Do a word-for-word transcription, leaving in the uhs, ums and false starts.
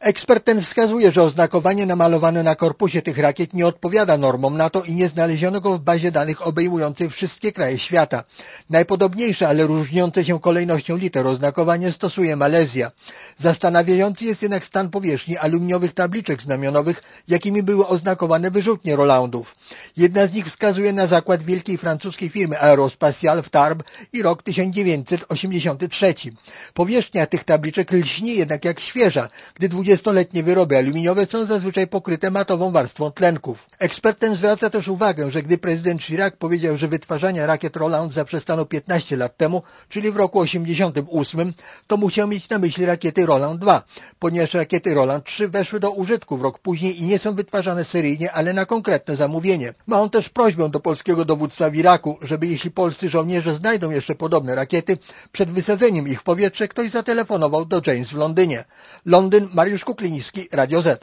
Ekspert ten wskazuje, że oznakowanie namalowane na korpusie tych rakiet nie odpowiada normom NATO i nie znaleziono go w bazie danych obejmującej wszystkie kraje świata. Najpodobniejsze, ale różniące się kolejnością liter oznakowanie stosuje Malezja. Zastanawiający jest jednak stan powierzchni aluminiowych tabliczek znamionowych, jakimi były oznakowane wyrzutnie Rolandów. Jedna z nich wskazuje na zakład wielkiej francuskiej firmy Aerospatiale w Tarbes i rok tysiąc dziewięćset osiemdziesiąty trzeci. Powierzchnia tych tabliczek lśni jednak jak świeża, gdy dwudziestoletnie wyroby aluminiowe są zazwyczaj pokryte matową warstwą tlenków. Ekspert ten zwraca też uwagę, że gdy prezydent Chirac powiedział, że wytwarzania rakiet Roland zaprzestano piętnaście lat temu, czyli w roku osiemdziesiątym ósmym, to musiał mieć na myśli rakiety Roland dwa, ponieważ rakiety Roland trzy weszły do użytku w rok później i nie są wytwarzane seryjnie, ale na konkretne zamówienie. Ma on też prośbę do polskiego dowództwa w Iraku, żeby jeśli polscy żołnierze znajdą jeszcze podobne rakiety, przed wysadzeniem ich w powietrze ktoś zatelefonował do James w Londynie. Londyn, Mariusz Kukliński, Radio Z.